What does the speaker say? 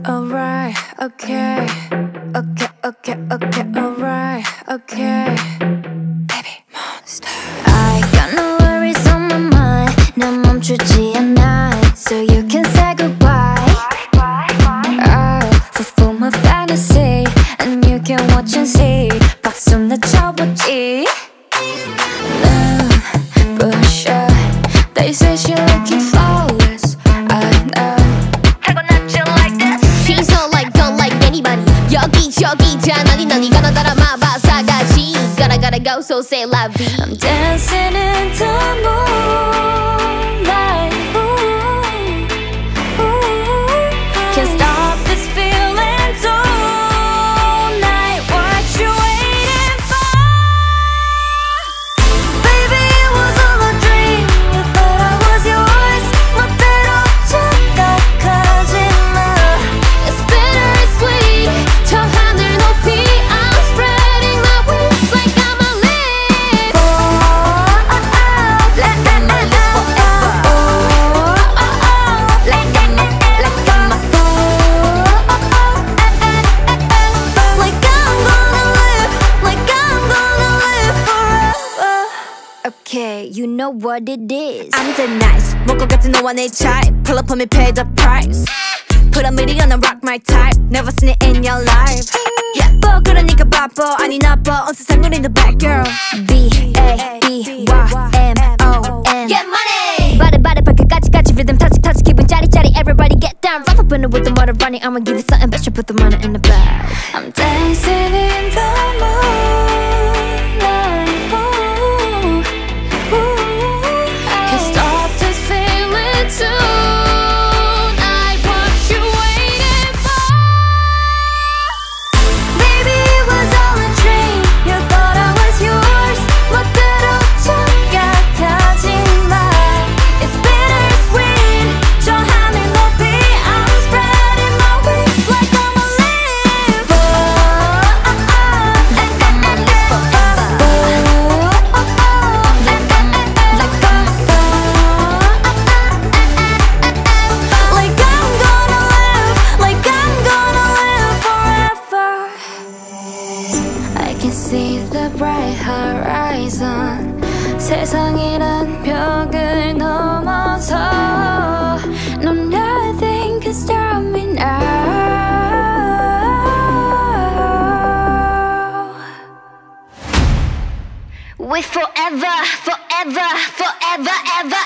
Alright, okay, okay, okay, okay, alright, okay. Baby monster. I got no worries on my mind. 난 멈추지 않아. So you can say goodbye. I'll fulfill my fantasy, and you can watch and see. 박수나 쳐보지. Push up. They say she looking flawless. I know. 여기저기 다 난리 가나 따라마봐 사가지 Gotta go so say la vie I'm dancing in the moonlight ooh, ooh. Can't stop this feeling tonight What you waiting for? Baby it was all a dream You thought I was yours 멋대로 착각하지 마 It's bittersweet 저 하늘 높이 I'm spreading my wings like I'ma live like I'ma live forever like I'ma forever Okay, you know what it is I'm the nice 먹을 것 같은 너와 내 type Pull up on me, pay the price Put a million on rock my type Never seen it in your life 예뻐 그러니까 바빠 아니 나빠 온 세상을 in the back girl B-A-B-Y-M-O-N Get money 바래 발끝까지 rhythm touch 기분 짜릿짜릿 Everybody get down Rough up in it with the motor running I'ma give you something better Put the money in the bag I'm dancing in the moonlight ooh, ooh. Can't stop this feeling tonight What you waiting for? Baby it was all a dream You thought I was yours 멋대로 착각하지 마 It's bittersweet 저 하늘 높이 I'm spreading my wings like I'ma live like I'ma live forever like I'ma like I'm gonna live forever I can see the bright horizon 세상이란 벽을 넘어서 No nothing can stop me now We forever, forever, forever, ever